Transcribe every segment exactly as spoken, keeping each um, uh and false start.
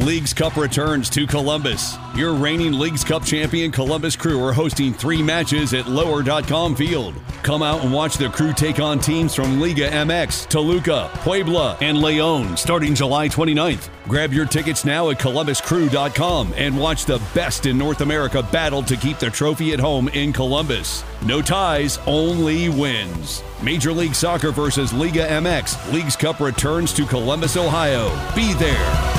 Leagues Cup returns to Columbus. Your reigning Leagues Cup champion Columbus Crew are hosting three matches at lower dot com Field. Come out and watch the Crew take on teams from Liga M X, Toluca, Puebla, and León starting July twenty-ninth. Grab your tickets now at columbus crew dot com and watch the best in North America battle to keep the trophy at home in Columbus. No ties, only wins. Major League Soccer versus Liga M X. Leagues Cup returns to Columbus, Ohio. Be there.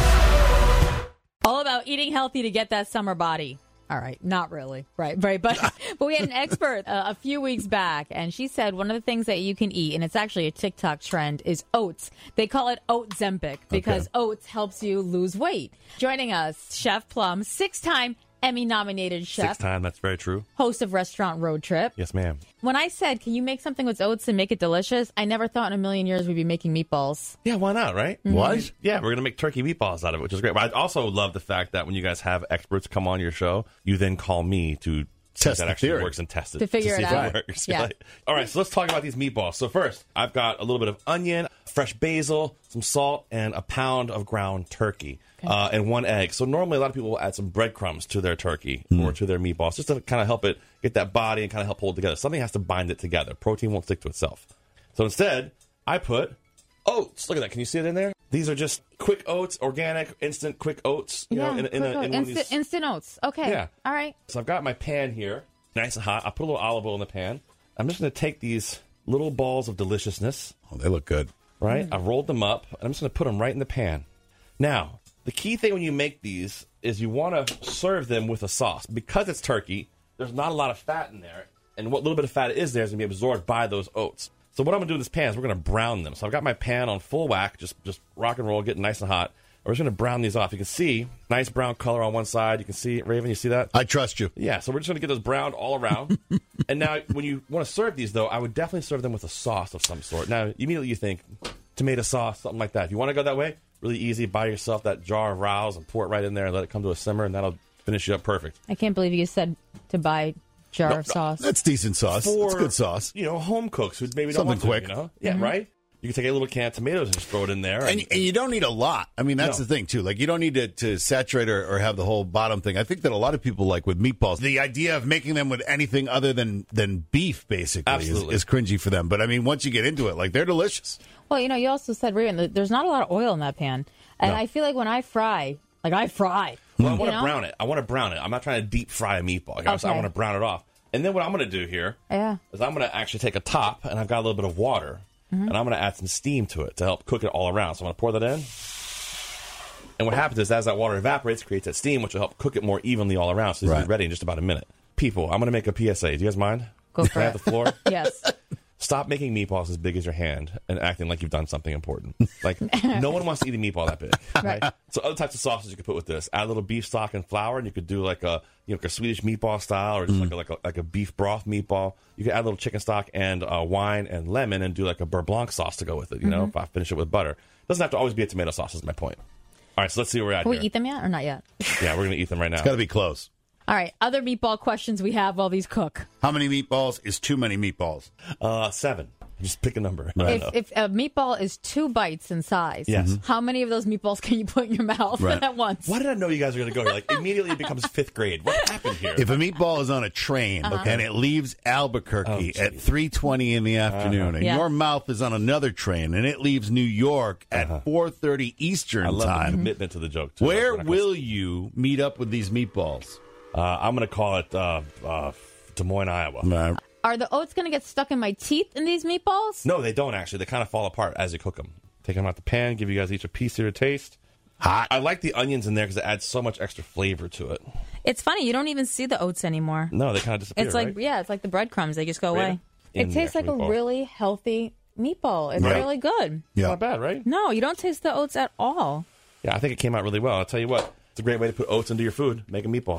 All about eating healthy to get that summer body. All right, not really. Right, right. But but we had an expert uh, a few weeks back, and she said one of the things that you can eat, and it's actually a TikTok trend, is oats. They call it Oatzempic because okay. oats helps you lose weight. Joining us, Chef Plum, six-time Emmy-nominated chef. Six time, that's very true. Host of Restaurant Road Trip. Yes, ma'am. When I said, can you make something with oats and make it delicious, I never thought in a million years we'd be making meatballs. Yeah, why not, right? Mm-hmm. What? Yeah, we're going to make turkey meatballs out of it, which is great. But I also love the fact that when you guys have experts come on your show, you then call me to test that actually theory. works and test it. To figure to see it if out. It works. Yeah. Like, all right, so let's talk about these meatballs. So first, I've got a little bit of onion, fresh basil, some salt, and a pound of ground turkey. Okay. Uh, and one egg. So normally a lot of people will add some breadcrumbs to their turkey mm. or to their meatballs just to kind of help it get that body and kind of help hold it together. Something has to bind it together. Protein won't stick to itself. So instead, I put oats. Look at that. Can you see it in there? These are just quick oats, organic, instant quick oats. You yeah, know, in, in, a, in one instant, of these... instant oats. Okay. Yeah. All right. So I've got my pan here, nice and hot. I put a little olive oil in the pan. I'm just going to take these little balls of deliciousness. Oh, they look good. Right? Mm. I rolled them up, and I'm just going to put them right in the pan. Now, the key thing when you make these is you want to serve them with a sauce. Because it's turkey, there's not a lot of fat in there, and what little bit of fat is there is going to be absorbed by those oats. So what I'm going to do in this pan is we're going to brown them. So I've got my pan on full whack, just, just rock and roll, getting nice and hot. We're just going to brown these off. You can see nice brown color on one side. You can see, Raven, you see that? I trust you. Yeah, so we're just going to get those browned all around. And now when you want to serve these, though, I would definitely serve them with a sauce of some sort. Now, immediately you think tomato sauce, something like that. If you want to go that way, really easy. Buy yourself that jar of Rouse and pour it right in there and let it come to a simmer, and that'll finish you up perfect. I can't believe you said to buy jar no, of sauce. That's decent sauce. For, That's good sauce. You know, home cooks who maybe Something don't want quick. to, you know? Yeah, mm-hmm. right? You can take a little can of tomatoes and just throw it in there. And, and, and you don't need a lot. I mean, that's no. the thing, too. Like, you don't need to, to saturate or, or have the whole bottom thing. I think that a lot of people, like with meatballs, the idea of making them with anything other than, than beef, basically, is, is cringy for them. But, I mean, once you get into it, like, they're delicious. Well, you know, you also said, Raven, there's not a lot of oil in that pan. And no. I feel like when I fry, like I fry. Well, I want to brown it. I want to brown it. I'm not trying to deep fry a meatball. Okay. So I want to brown it off. And then what I'm going to do here yeah. is I'm going to actually take a top, and I've got a little bit of water, mm-hmm. and I'm going to add some steam to it to help cook it all around. So I'm going to pour that in. And what happens is as that water evaporates, it creates that steam, which will help cook it more evenly all around. So this right. will be ready in just about a minute. People, I'm going to make a P S A. Do you guys mind? Go for Can I have the floor? Yes. Stop making meatballs as big as your hand and acting like you've done something important. Like, no one wants to eat a meatball that big. Right? right. So other types of sauces you could put with this. Add a little beef stock and flour, and you could do like a you know like a Swedish meatball style or just mm. like, a, like, a, like a beef broth meatball. You could add a little chicken stock and uh, wine and lemon and do like a beurre blanc sauce to go with it, you mm-hmm. know, if I finish it with butter. It doesn't have to always be a tomato sauce is my point. All right, so let's see where we're at Can here. we eat them yet or not yet? Yeah, we're going to eat them right now. It's got to be close. All right, other meatball questions we have while these cook. How many meatballs is too many meatballs? Uh, seven. Just pick a number. Right. If, if a meatball is two bites in size, yes. how many of those meatballs can you put in your mouth right. at once? Why did I know you guys were going to go here? Like, immediately it becomes fifth grade. What happened here? If a meatball is on a train uh-huh. and it leaves Albuquerque oh, at three twenty in the afternoon, uh-huh. and yeah. your mouth is on another train and it leaves New York at uh-huh. four thirty Eastern I love time, the commitment to the joke, too. Where will you meet up with these meatballs? Uh, I'm going to call it uh, uh, Des Moines, Iowa. Uh, Are the oats going to get stuck in my teeth in these meatballs? No, they don't, actually. They kind of fall apart as you cook them. Take them out the pan, give you guys each a piece of your taste. Hot. I like the onions in there because it adds so much extra flavor to it. It's funny. You don't even see the oats anymore. No, they kind of disappear, It's like, right? yeah, it's like the breadcrumbs. They just go away. In It tastes like meatball. a really healthy meatball. It's Right. really good. Yeah. Not bad, right? No, you don't taste the oats at all. Yeah, I think it came out really well. I'll tell you what. It's a great way to put oats into your food. Make a meatball.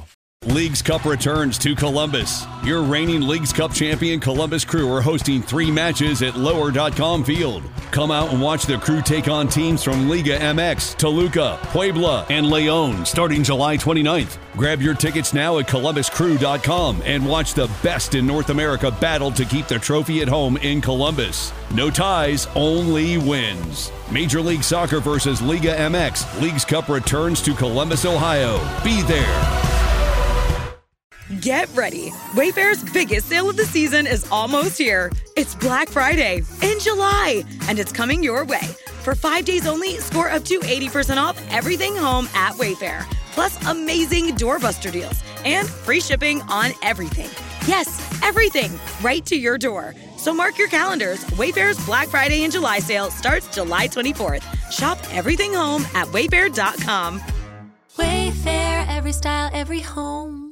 Leagues Cup returns to Columbus. Your reigning Leagues Cup champion Columbus Crew are hosting three matches at lower dot com field. Come out and watch the Crew take on teams from Liga M X, Toluca, Puebla, and León starting July twenty-ninth. Grab your tickets now at columbus crew dot com and watch the best in North America battle to keep the trophy at home in Columbus. No ties, only wins. Major League Soccer versus Liga M X. Leagues Cup returns to Columbus, Ohio. Be there. Get ready. Wayfair's biggest sale of the season is almost here. It's Black Friday in July, and it's coming your way. For five days only, score up to eighty percent off everything home at Wayfair. Plus amazing doorbuster deals and free shipping on everything. Yes, everything, right to your door. So mark your calendars. Wayfair's Black Friday and July sale starts July twenty-fourth. Shop everything home at wayfair dot com. Wayfair, every style, every home.